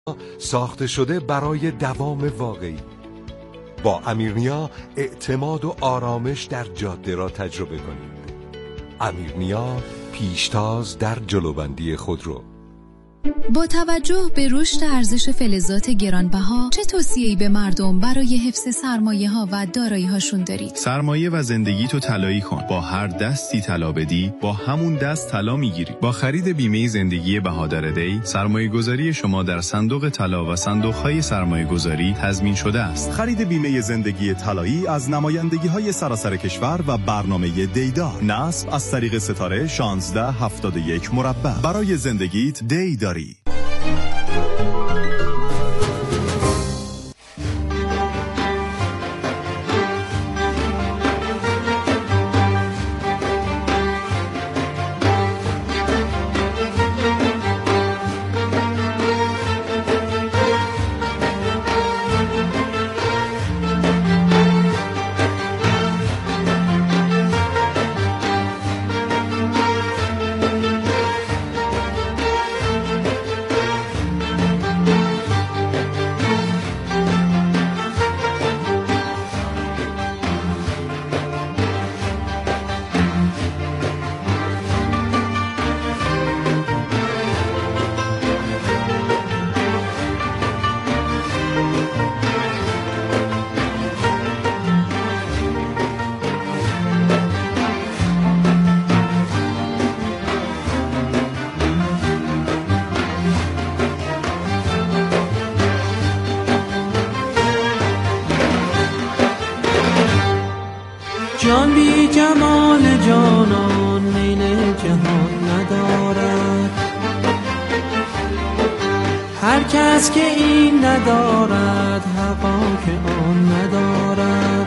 ساخته شده برای دوام واقعی. با امیرنیا اعتماد و آرامش در جاده را تجربه کنید. امیرنیا، پیشتاز در جلوبندی خودرو. با توجه به رشد ارزش فلزات گرانبها، چه توصیه‌ای به مردم برای حفظ سرمایه‌ها و دارایی‌هاشون دارید؟ سرمایه و زندگی تو طلایی کن. با هر دستی طلا بدی، با همون دست طلا میگیری. با خرید بیمه زندگی بهادر دی، سرمایه‌گذاری شما در صندوق طلا و صندوق‌های سرمایه‌گذاری تضمین شده است. خرید بیمه زندگی طلایی از نمایندگی‌های سراسر کشور و برنامه دیدار. نصب از طریق ستاره 1671 مربع. برای زندگیت دی داری. جان بی جمال جانان میل جهان ندارد. هر کس که این ندارد حقا که آن ندارد.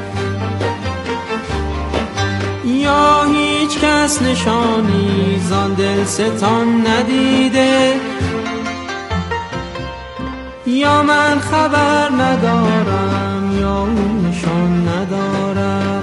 یا هیچ کس نشانی زان دل ستان ندیده، یا من خبر ندارم یا اون نشان ندارد.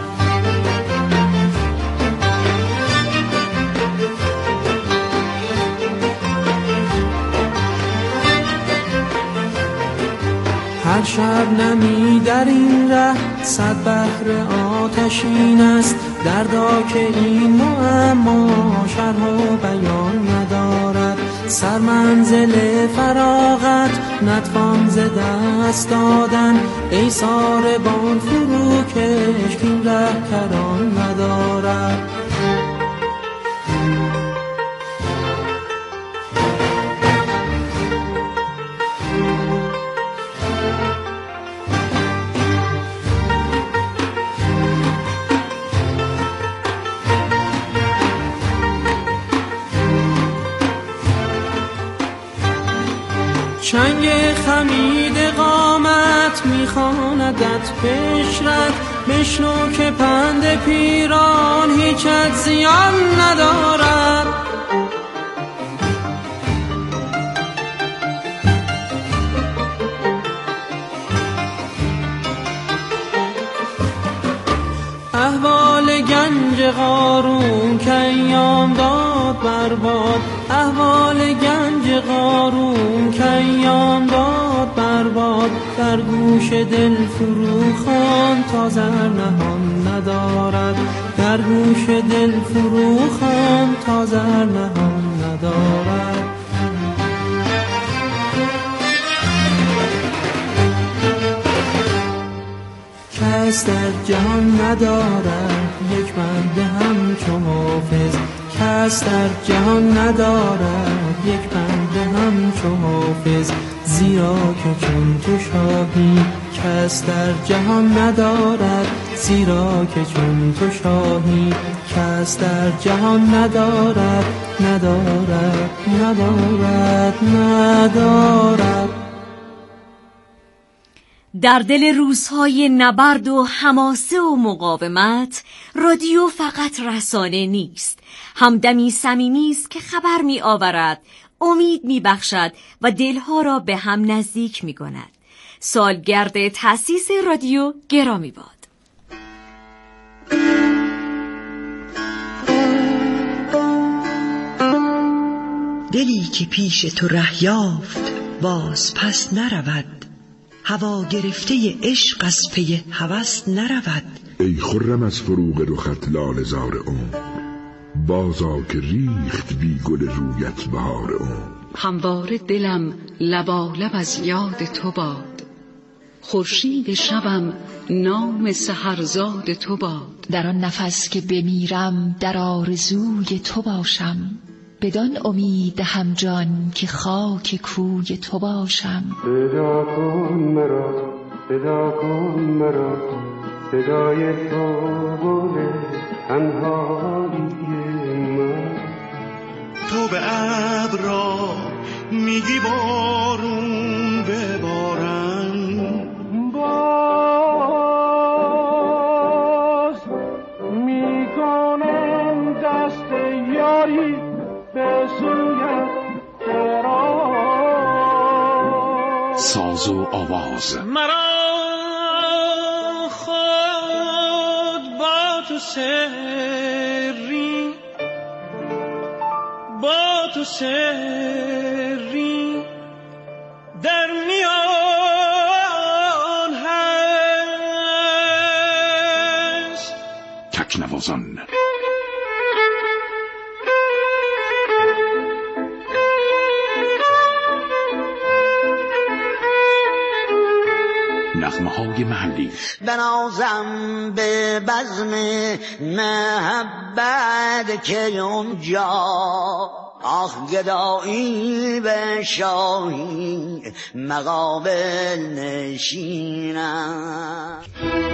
هر شب نمی در این ره صد بحر آتشین است. دردا که این معما شرح و بیان ندارد. سر منزل فراغت نتوان ز دست دادن. ای ساربان فروکش این ره کران ندارد. چنگ خمید قامت میخواندت بشرد. بشنو که پند پیران هیچت زیان ندارد. احوال گنج قارون که ایام داد برباد. احوال گنج قارون که ایام داد برباد. در گوش دل فروخان تا زر نهان ندارد. در گوش دل فروخان تا زر نهان ندارد. کس در جهان ندارد یک بنده همچو حافظ. کس در جهان ندارد یک بنده همچو حافظ. زیرا که چون تو شاهی کس در جهان ندارد. زیرا که چون تو شاهی کس در جهان ندارد. ندارد ندارد ندارد. در دل روزهای نبرد و حماسه و مقاومت، رادیو فقط رسانه نیست، همدمی صمیمی است که خبر می آورد، امید می بخشد و دلها را به هم نزدیک می کند. سالگرد تأسیس رادیو گرامی باد. دلی که پیش تو ره یافت باز پس نرود، هوا گرفته عشق از پی هوس نرود. ای خرم از فروغ رخت لاله زار عمر، بازا که ریخت بی گل رویت بهار عمر. همواره دلم لبالب از یاد تو باد، خورشید شبم نام سحرزاد تو باد. در آن نفس که بمیرم در آرزوی تو باشم، بدان امید هم جان که خاک کوی تو باشم. صدا کن مرا، صدا کن مرا، صدای تو گل تنهایی من. تو به ابرا میگی بارون ببارم، باز میکنم دست یاری به سویت دراز. ساز و آواز مرا خود با تو سری، با تو سری در میان هست. تکنوازان نغمه‌های محلی. بنازم به بزم محبت که اونجا آخ گدایی به شاهی مقابل نشینم.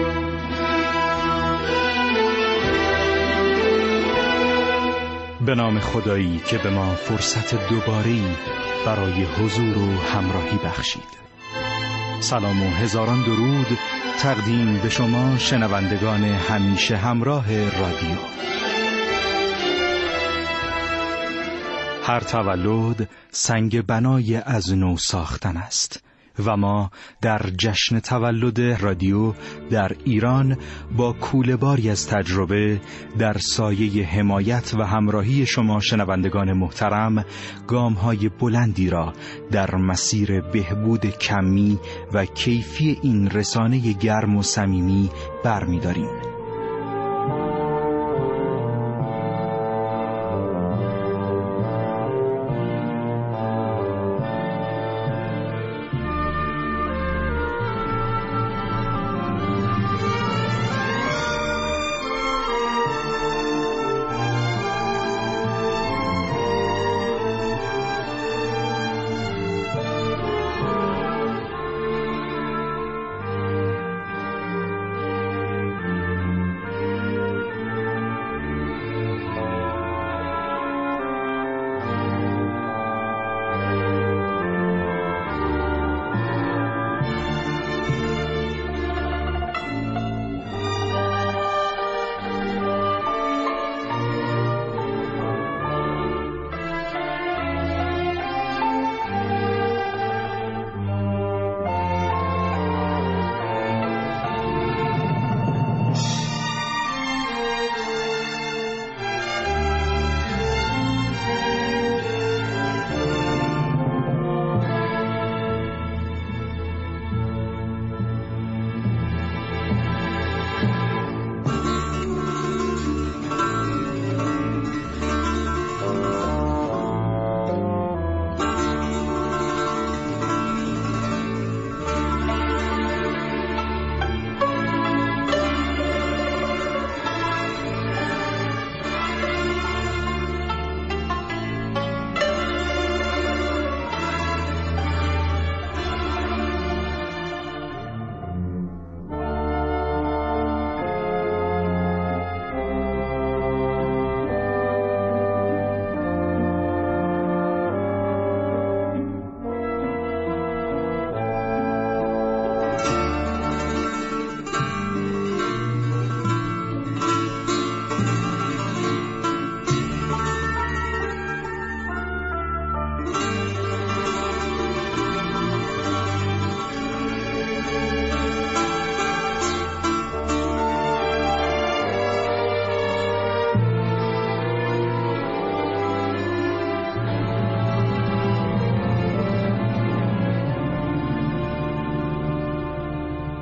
به نام خدایی که به ما فرصت دوباره‌ای برای حضور و همراهی بخشید. سلام و هزاران درود تقدیم به شما شنوندگان همیشه همراه رادیو. هر تولد سنگ بنای از نو ساختن است و ما در جشن تولد رادیو در ایران با کوله‌باری از تجربه در سایه حمایت و همراهی شما شنوندگان محترم گام‌های بلندی را در مسیر بهبود کمی و کیفی این رسانه گرم و صمیمی برمی‌داریم.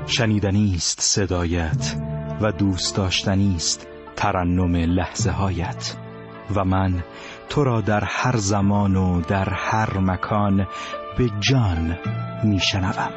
شنیدنی است صدایت و دوست داشتنی است ترنم لحظه هایت و من تو را در هر زمان و در هر مکان به جان می شنوم.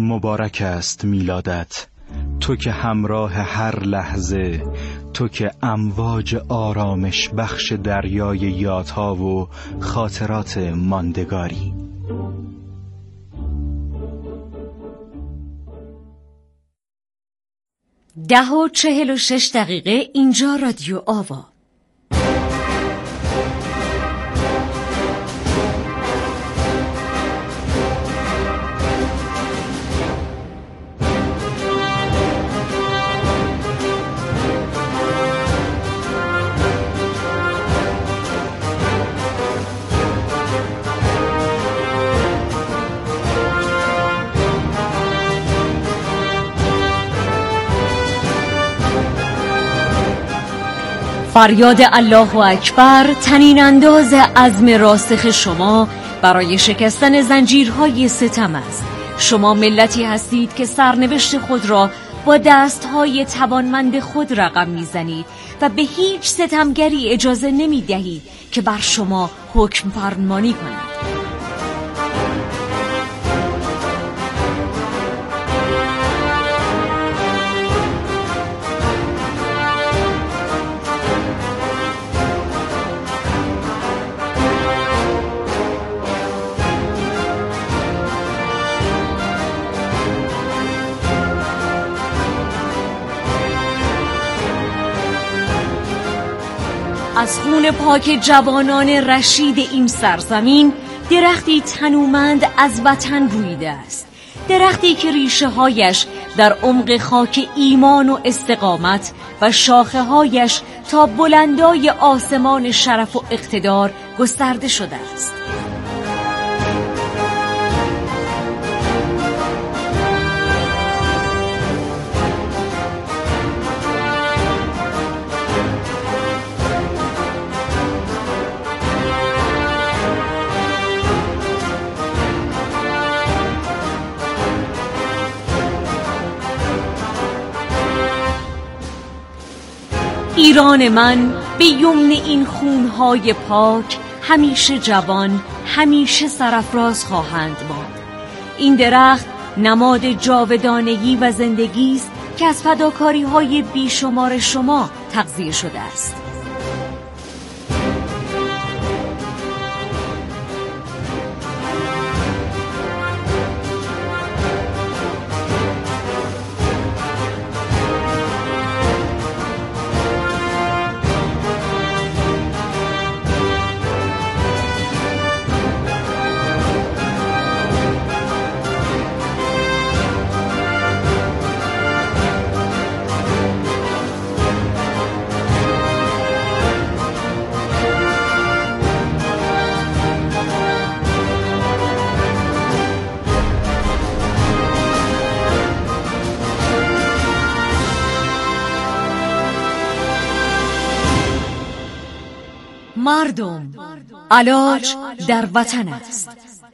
مبارک است میلادت، تو که همراه هر لحظه، تو که امواج آرامش بخش دریای یادها و خاطرات ماندگاری. ده و 46 دقیقه. اینجا رادیو آوا. فریاد الله اکبر طنین انداز عزم راسخ شما برای شکستن زنجیرهای ستم است. شما ملتی هستید که سرنوشت خود را با دستهای توانمند خود رقم میزنید و به هیچ ستمگری اجازه نمیدهید که بر شما حکم فرمانی کند. از خون پاک جوانان رشید این سرزمین درختی تنومند از وطن رویده است. درختی که ریشه هایش در عمق خاک ایمان و استقامت و شاخه هایش تا بلندای آسمان شرف و اقتدار گسترده شده است. ایران من به یمن این خونهای پاک همیشه جوان، همیشه سرافراز خواهند ماند. این درخت نماد جاودانگی و زندگی است که از فداکاری‌های بیشمار شما تغذیه شده است. مردم، علاج در وطن است.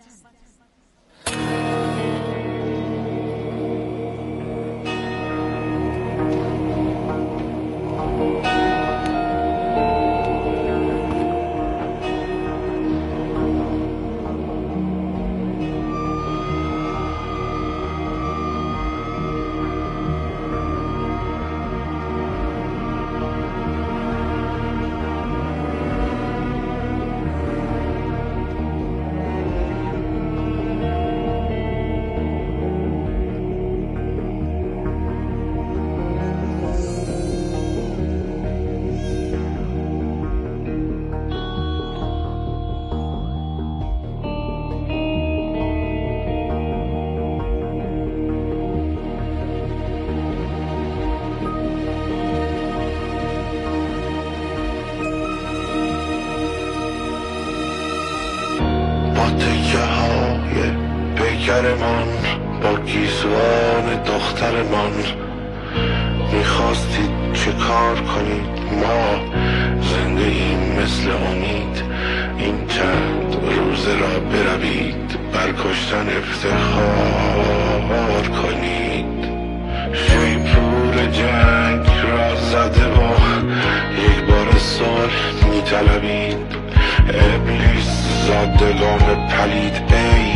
پیکرمان با گیسوان دخترمان میخواستید چه کار کنید؟ ما زنده ایم مثل امید، این چند روزه را بروید بر کشتن افتخار کنید. شیپور جنگ را زده و یک بار صلح میطلبید. ابلیس زادگان پلید ای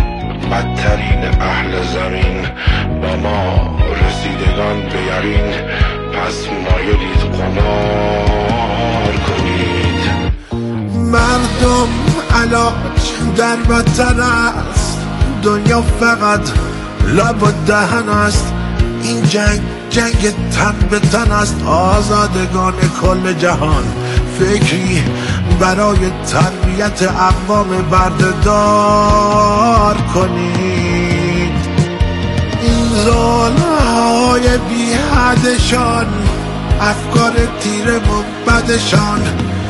بدترین اهل زمین با ما رسیدگان به یقین، پس مایلید قمار کنید. مردم علاج در وطن است، دنیا فقط لب و دهن است. این جنگ تن به تن است، آزادگان کل جهان فکری برای تربیت اقوام بردهدار کنید. این ظلم‌های بی حدشان، افکار تیره و بدشان،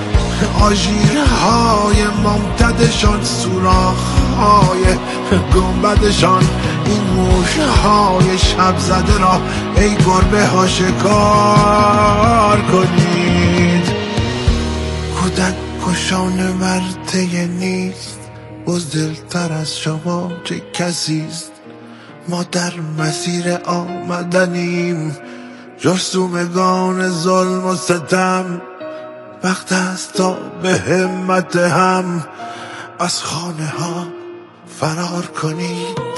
آژیرهای ممتدشان، سوراخ‌های گنبدشان، این موشهای شب زده را ای گربه ها شکار کنید. کودک کشان ورطه نیست، بزدلتر از شما چه کسیست. ما در مسیر آمدنیم، جرثومگان ظلم و ستم. وقت است تا به همت هم از خانه ها فرار کنید.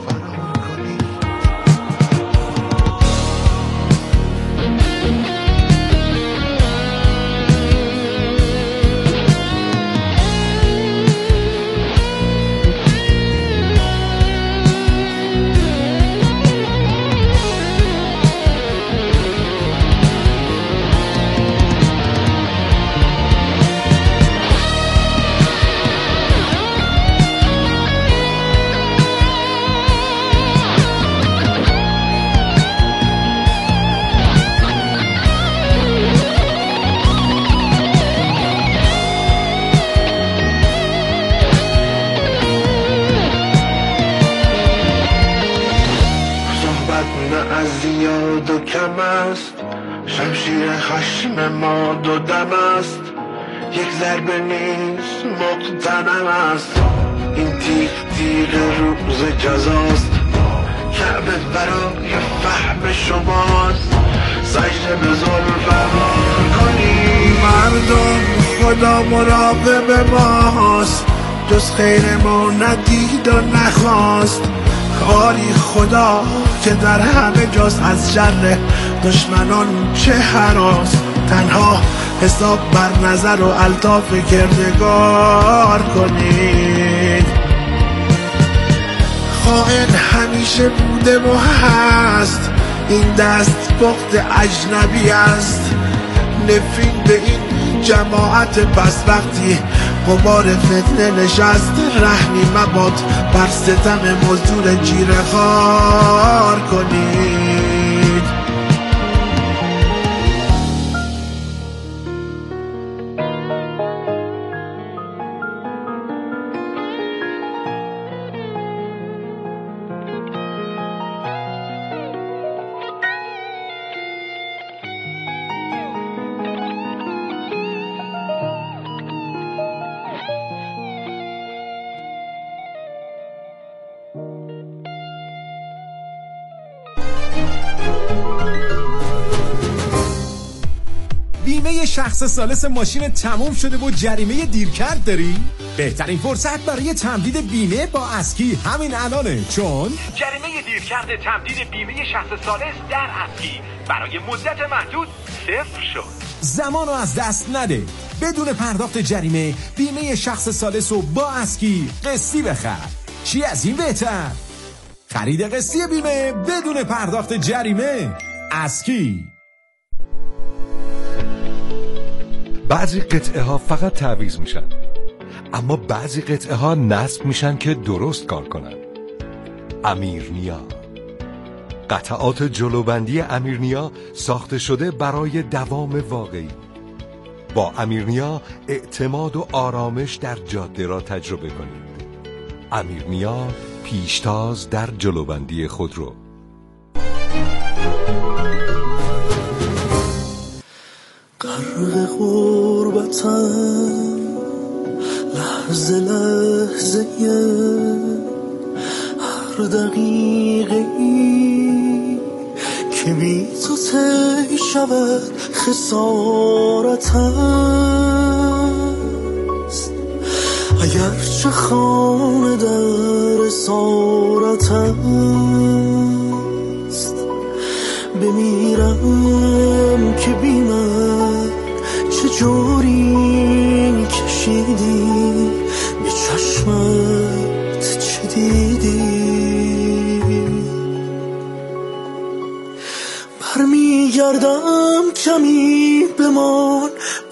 زیاد و کم است، شمشیر خشم ما دو دم است. یک ضربه نیست مقتنم است، این تیغ روز جزاست. کعبه برای فهم شماست، سجده به ظلم کنید. مردم خدا مراقب ماست، جز خیر ما ندید و نخواست. آری خدا که در همه جاست، از شر دشمنان چه هراس. تنها حساب بر نظر و الطاف کردگار کنید. خائن همیشه بوده و هست، این دست بخت اجنبی است. نفرین به این جماعت پس، وقتی غبار فتنه نشست. رحمی مباد بر ستم مزدور جیره خوار کنید. بیمه شخص ثالث ماشین تموم شده و جریمه دیرکرد داری؟ بهترین فرصت برای تمدید بیمه با اسکی همین الانه، چون جریمه دیرکرد تمدید بیمه شخص ثالث در اسکی برای مدت محدود صفر شد. زمانو از دست نده. بدون پرداخت جریمه بیمه شخص ثالث رو با اسکی قسطی بخر. چی از این بهتر؟ خرید قسطی بیمه بدون پرداخت جریمه. اسکی. بعضی قطعه ها فقط تعویض میشن، اما بعضی قطعه ها نصب میشن که درست کار کنن. امیرنیا، قطعات جلوبندی امیرنیا ساخته شده برای دوام واقعی. با امیرنیا اعتماد و آرامش در جاده را تجربه کنید. امیرنیا، پیشتاز در جلوبندی خودرو. غرق غربتم لحظه لحظه هر دقیقه ای که بی تو طی شود خسارت است. اگرچه خانه در خسارت است. بمیرم که بی من چه جوری کشیدی، به چشمت چه دیدی. برمیگردم کمی بمان،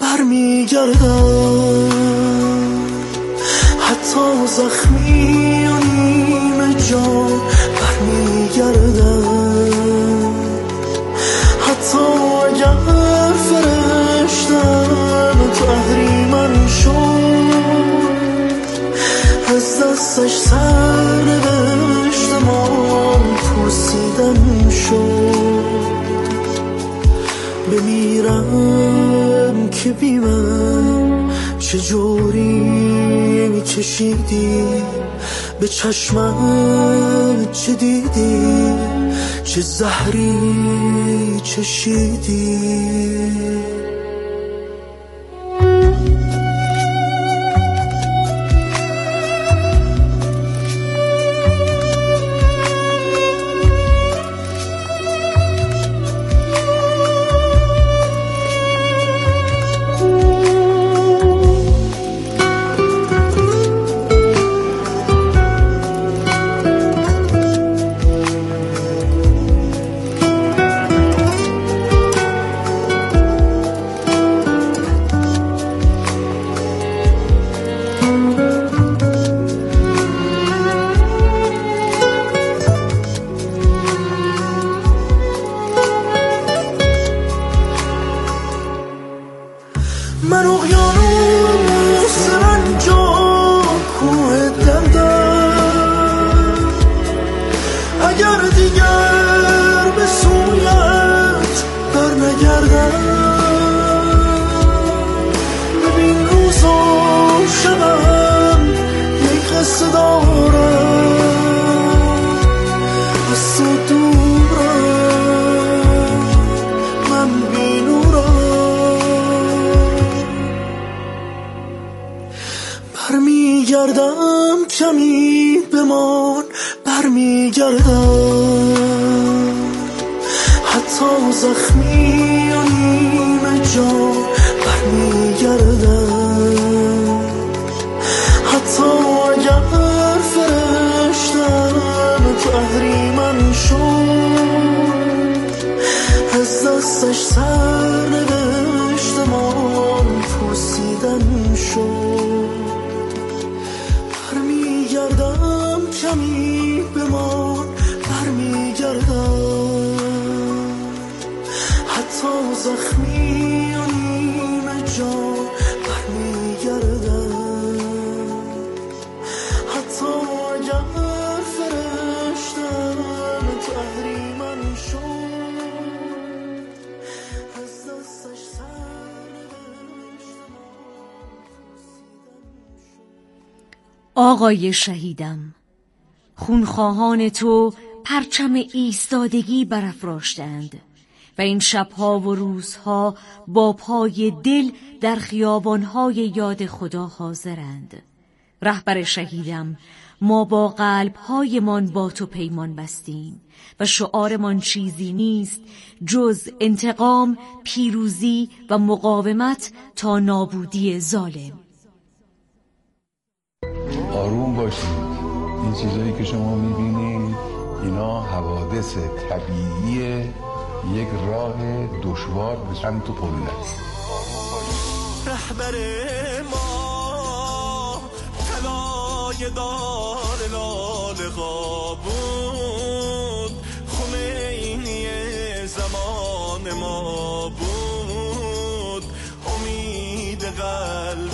برمیگردم حتی زخمی و نیمه جان، برمیگردم حتی اگر فرشتم تو اهریمن شد، از دستش سر نوشتم پوسیدن شد. بمیرم که بی من چه جوری میکشیدی، به چشمت چه دیدی، چه زهری چشیدی. من اقیانوس رنجان کوه دردم، اگر دیگر به سویت بر نگردم. ببین روزا شبم یک قصه دارم، از تو دورم من بی نورم. برمیگردم کمی بمان، برمیگردم حتی زخمی و نیمه جان، برمیگردم حتی اگر فرشتم تو اهریمن شد، از دستش سر نوشتم پوسیدن شد. برمیگردم کمی بمان، برمیگردم حتی زخمی و نیمه جان، برمیگردم حتی اگر فرشتم تو اهریمن شد، از دستش سر نوشتم. آقای شهیدم، خونخواهان تو پرچم ایستادگی برافراشتند و این شبها و روزها با پای دل در خیابانهای یاد خدا حاضرند. رهبر شهیدم، ما با قلبهایمان با تو پیمان بستیم و شعارمان چیزی نیست جز انتقام، پیروزی و مقاومت تا نابودی ظالم. آروم باشید. این چیزایی که شما میبینید اینا حوادث طبیعی یک راه دشوار به سمت قلت. رهبر ما طلای دار لاله بود، خمینی زمان ما بود، امید